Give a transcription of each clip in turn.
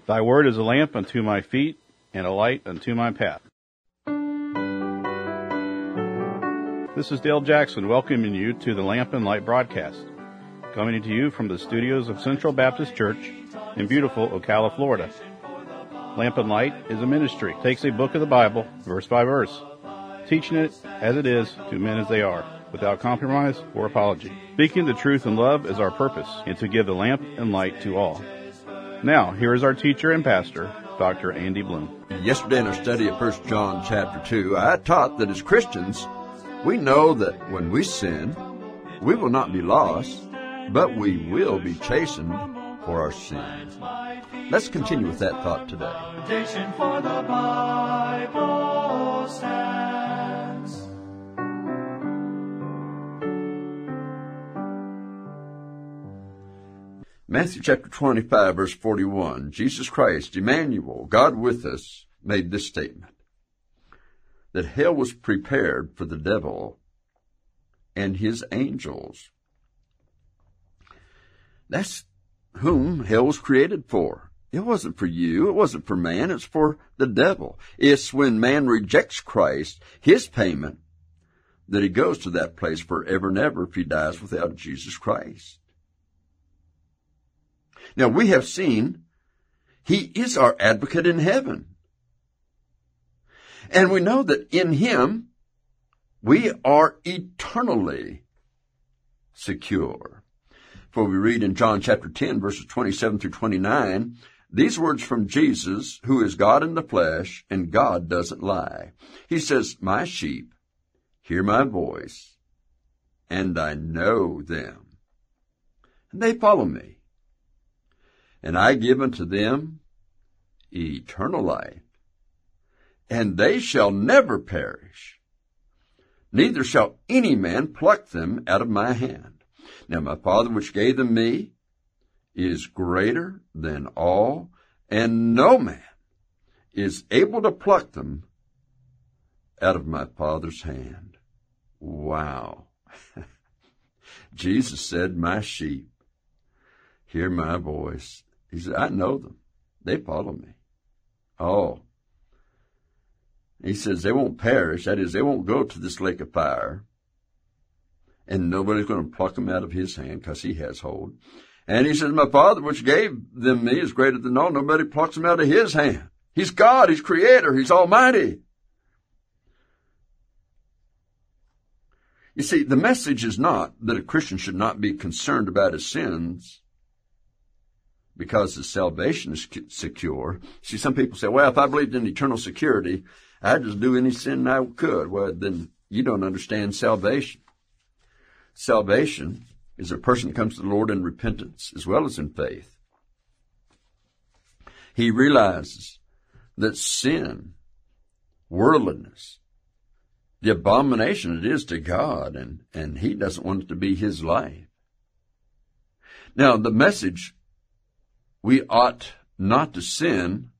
Thy word is a lamp unto my feet and a light unto my path. This is Dale Jackson welcoming you to the Lamp and Light broadcast, coming to you from the studios of Central Baptist Church in beautiful Ocala, Florida. Lamp and Light is a ministry. It takes a book of the Bible, verse by verse, teaching it as it is to men as they are, without compromise or apology. Speaking the truth in love is our purpose, and to give the lamp and light to all. Now, here is our teacher and pastor, Dr. Andy Bloom. Yesterday in our study of 1 John chapter 2, I taught that as Christians, we know that when we sin, we will not be lost, but we will be chastened for our sins. Let's continue with that thought today. Foundation for the Bible stands. Matthew chapter 25, verse 41, Jesus Christ, Emmanuel, God with us, made this statement, that hell was prepared for the devil and his angels. That's whom hell was created for. It wasn't for you. It wasn't for man. It's for the devil. It's when man rejects Christ, his payment, that he goes to that place forever and ever if he dies without Jesus Christ. Now, we have seen he is our advocate in heaven. And we know that in him, we are eternally secure. For we read in John chapter 10, verses 27 through 29, these words from Jesus, who is God in the flesh, and God doesn't lie. He says, my sheep hear my voice, and I know them, and they follow me. And I give unto them eternal life, and they shall never perish, neither shall any man pluck them out of my hand. Now my Father which gave them me is greater than all, and no man is able to pluck them out of my Father's hand. Wow. Jesus said, my sheep hear my voice. He said, I know them. They follow me. Oh. He says they won't perish. That is, they won't go to this lake of fire. And nobody's going to pluck them out of his hand because he has hold. And he says, my Father which gave them me is greater than all. Nobody plucks them out of his hand. He's God. He's creator. He's almighty. You see, the message is not that a Christian should not be concerned about his sins because his salvation is secure. See, some people say, well, if I believed in eternal security, I'd just do any sin I could. Well, then you don't understand salvation. Salvation is a person that comes to the Lord in repentance as well as in faith. He realizes that sin, worldliness, the abomination it is to God, and he doesn't want it to be his life. Now, the message, we ought not to sin,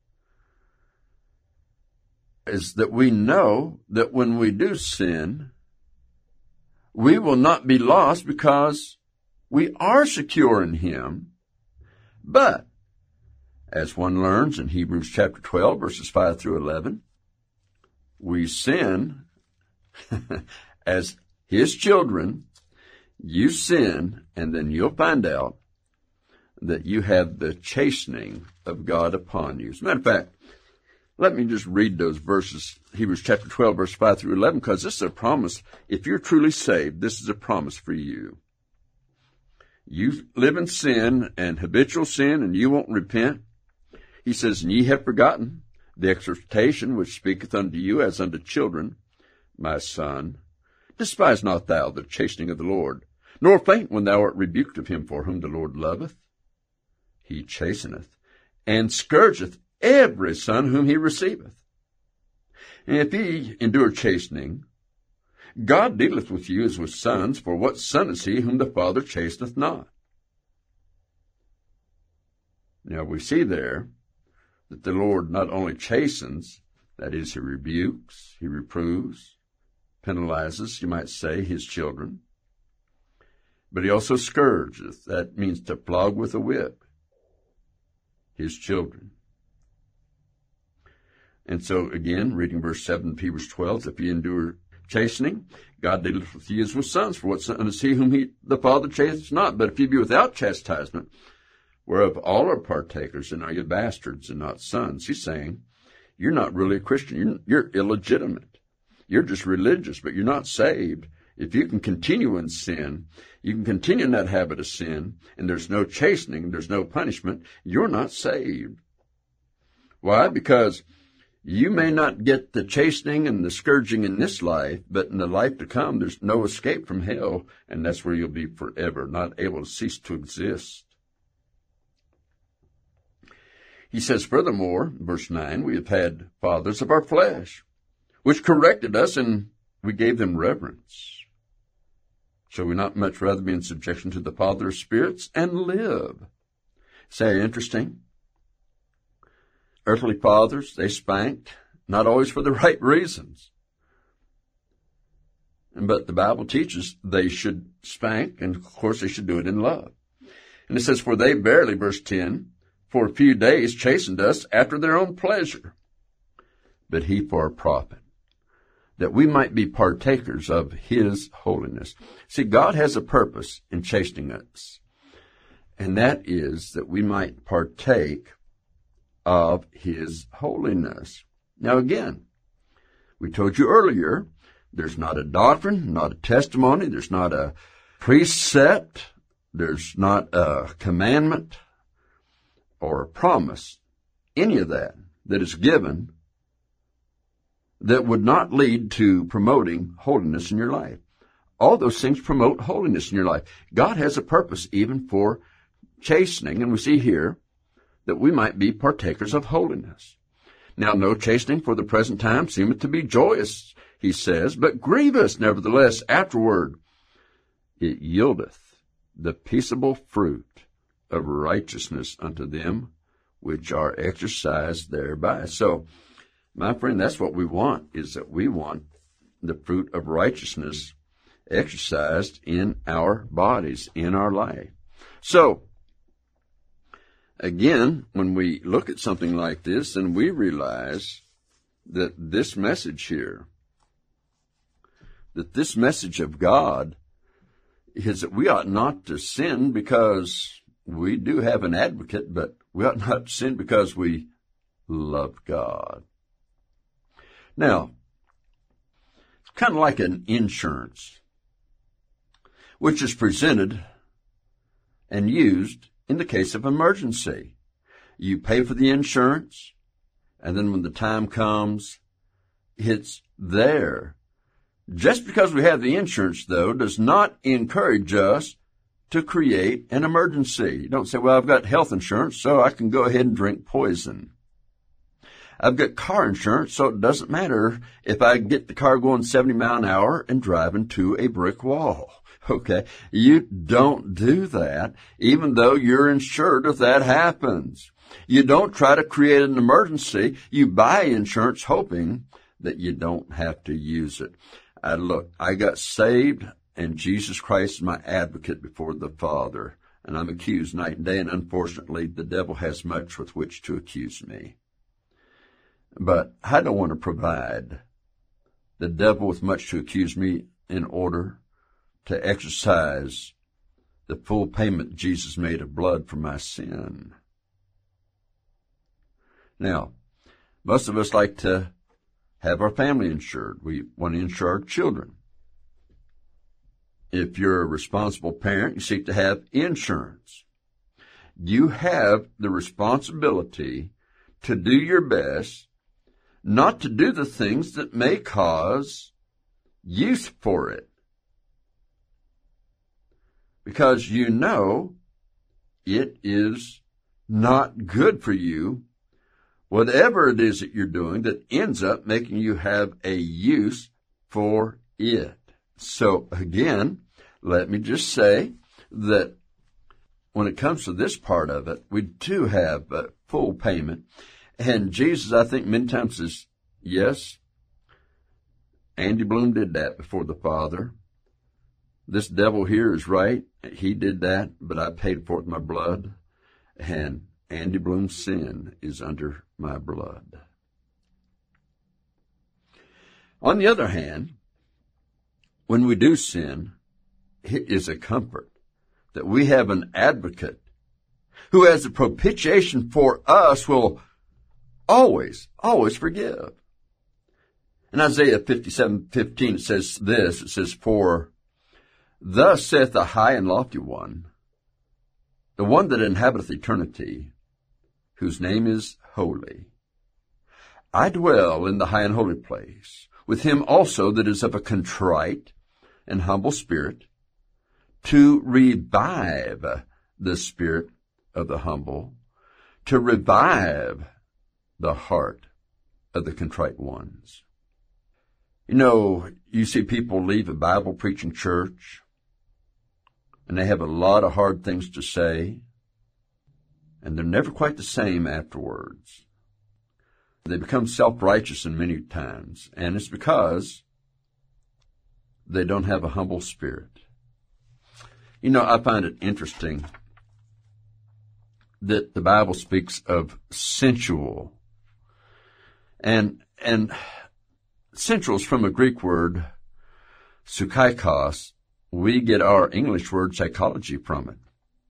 is that we know that when we do sin, we will not be lost because we are secure in him. But, as one learns in Hebrews chapter 12, verses 5 through 11, we sin as his children. You sin, and then you'll find out that you have the chastening of God upon you. As a matter of fact, let me just read those verses, Hebrews chapter 12, verse 5 through 11, because this is a promise. If you're truly saved, this is a promise for you. You live in sin and habitual sin, and you won't repent. He says, and ye have forgotten the exhortation which speaketh unto you as unto children. My son, despise not thou the chastening of the Lord, nor faint when thou art rebuked of him, for whom the Lord loveth. He chasteneth, and scourgeth every son whom he receiveth. And if ye endure chastening, God dealeth with you as with sons, for what son is he whom the Father chasteneth not? Now we see there that the Lord not only chastens, that is, he rebukes, he reproves, penalizes, you might say, his children, but he also scourgeth. That means to flog with a whip. his children. And so, again, reading verse 7 of Hebrews 12, if you endure chastening, God dealeth with you as with sons, for what son is he whom the Father chastens not? But if you be without chastisement, whereof all are partakers, and are you bastards and not sons? He's saying, you're not really a Christian. You're illegitimate. You're just religious, but you're not saved. If you can continue in sin, you can continue in that habit of sin, and there's no chastening, there's no punishment, you're not saved. Why? Because you may not get the chastening and the scourging in this life, but in the life to come, there's no escape from hell, and that's where you'll be forever, not able to cease to exist. He says, furthermore, verse 9, we have had fathers of our flesh, which corrected us, and we gave them reverence. Shall we not much rather be in subjection to the Father of spirits and live? Say, interesting. Earthly fathers, they spanked, not always for the right reasons. But the Bible teaches they should spank, and of course they should do it in love. And it says, for they barely, verse 10, for a few days chastened us after their own pleasure, but he for our profit, that we might be partakers of his holiness. See, God has a purpose in chastening us, and that is that we might partake of his holiness. Now again, we told you earlier, there's not a doctrine, not a testimony, there's not a precept, there's not a commandment or a promise, any of that is given that would not lead to promoting holiness in your life. All those things promote holiness in your life. God has a purpose even for chastening, and we see here that we might be partakers of holiness. Now, no chastening for the present time seemeth to be joyous, he says, but grievous, nevertheless, afterward. It yieldeth the peaceable fruit of righteousness unto them which are exercised thereby. So, my friend, that's what we want, is that we want the fruit of righteousness exercised in our bodies, in our life. So, again, when we look at something like this, and we realize that this message here, that this message of God is that we ought not to sin because we do have an advocate, but we ought not to sin because we love God. Now, it's kind of like an insurance, which is presented and used in the case of emergency. You pay for the insurance, and then when the time comes, it's there. Just because we have the insurance, though, does not encourage us to create an emergency. You don't say, well, I've got health insurance, so I can go ahead and drink poison. I've got car insurance, so it doesn't matter if I get the car going 70 miles an hour and drive into a brick wall. Okay? You don't do that, even though you're insured if that happens. You don't try to create an emergency. You buy insurance hoping that you don't have to use it. Look, I got saved, and Jesus Christ is my advocate before the Father, and I'm accused night and day, and unfortunately, the devil has much with which to accuse me. But I don't want to provide the devil with much to accuse me in order to exercise the full payment Jesus made of blood for my sin. Now, most of us like to have our family insured. We want to insure our children. If you're a responsible parent, you seek to have insurance. You have the responsibility to do your best not to do the things that may cause use for it. Because you know it is not good for you, whatever it is that you're doing that ends up making you have a use for it. So again, let me just say that when it comes to this part of it, we do have full payment. And Jesus, I think, many times says, yes, Andy Bloom did that before the Father. This devil here is right. He did that, but I paid for it with my blood. And Andy Bloom's sin is under my blood. On the other hand, when we do sin, it is a comfort that we have an advocate who, as a propitiation for us, will always forgive. In Isaiah 57:15, it says this, it says, "For thus saith the high and lofty one, the one that inhabiteth eternity, whose name is holy. I dwell in the high and holy place, with him also that is of a contrite and humble spirit, to revive the spirit of the humble, to revive the heart of the contrite ones." You know, you see people leave a Bible-preaching church, and they have a lot of hard things to say, and they're never quite the same afterwards. They become self-righteous in many times, and it's because they don't have a humble spirit. You know, I find it interesting that the Bible speaks of sensual, and sensual is from a Greek word, psychikos. We get our English word psychology from it.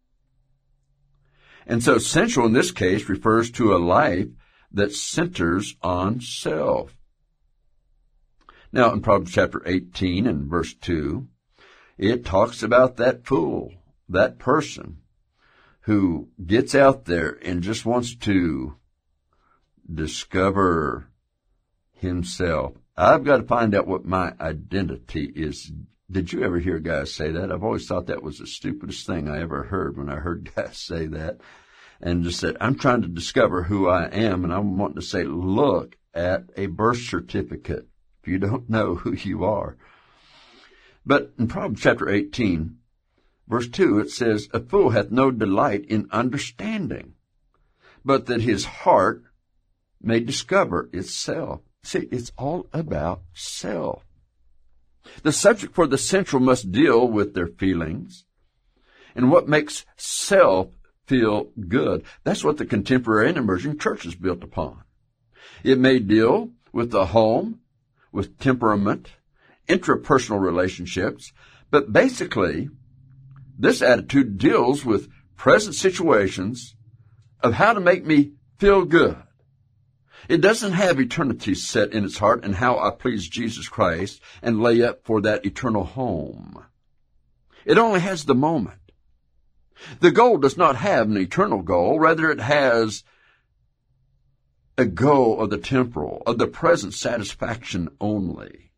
And so sensual in this case refers to a life that centers on self. Now, in Proverbs chapter 18 and verse 2, it talks about that fool, that person who gets out there and just wants to discover himself. I've got to find out what my identity is. Did you ever hear guys say that? I've always thought that was the stupidest thing I ever heard when I heard guys say that. And just said, I'm trying to discover who I am, and I'm wanting to say, look at a birth certificate if you don't know who you are. But in Proverbs chapter 18, verse 2, it says, "A fool hath no delight in understanding, but that his heart may discover itself." See, it's all about self. The subject for the central must deal with their feelings and what makes self feel good. That's what the contemporary and emerging church is built upon. It may deal with the home, with temperament, intrapersonal relationships, but basically, this attitude deals with present situations of how to make me feel good. It doesn't have eternity set in its heart and how I please Jesus Christ and lay up for that eternal home. It only has the moment. The goal does not have an eternal goal. Rather, it has a goal of the temporal, of the present satisfaction only.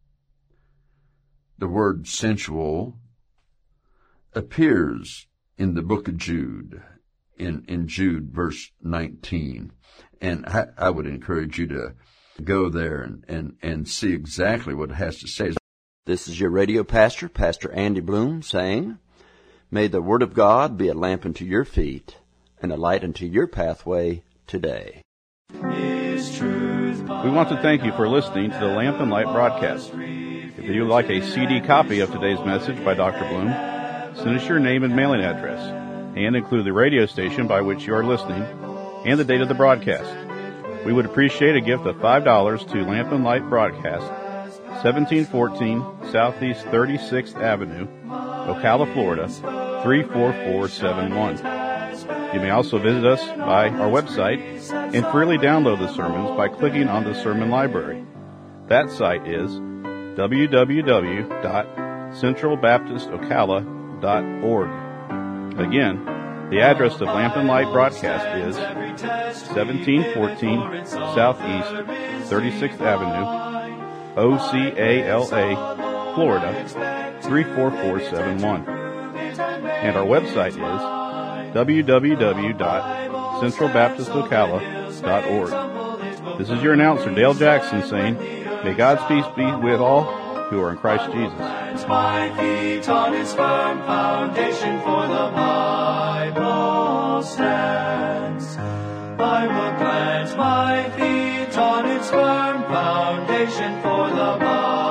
The word sensual appears in the book of Jude, in Jude verse 19. And I would encourage you to go there and see exactly what it has to say. This is your radio pastor, Pastor Andy Bloom, saying, may the Word of God be a lamp unto your feet and a light unto your pathway today. We want to thank you for listening to the Lamp and Light broadcast. If you would like a CD copy of today's message by Dr. Bloom, send us your name and mailing address, and include the radio station by which you are listening and the date of the broadcast. We would appreciate a gift of $5 to Lamp and Light Broadcast, 1714 Southeast 36th Avenue, Ocala, Florida, 34471. You may also visit us by our website and freely download the sermons by clicking on the sermon library. That site is www.centralbaptistocala.org. Again, the address of Lamp and Light Broadcast is 1714 Southeast 36th Avenue, Ocala, Florida, 34471. And our website is www.centralbaptistocala.org. This is your announcer, Dale Jackson, saying, may God's peace be with all who are in Christ Jesus. My feet on His firm foundation, for the Bible stands. I will plant my feet on its firm foundation, for the Bible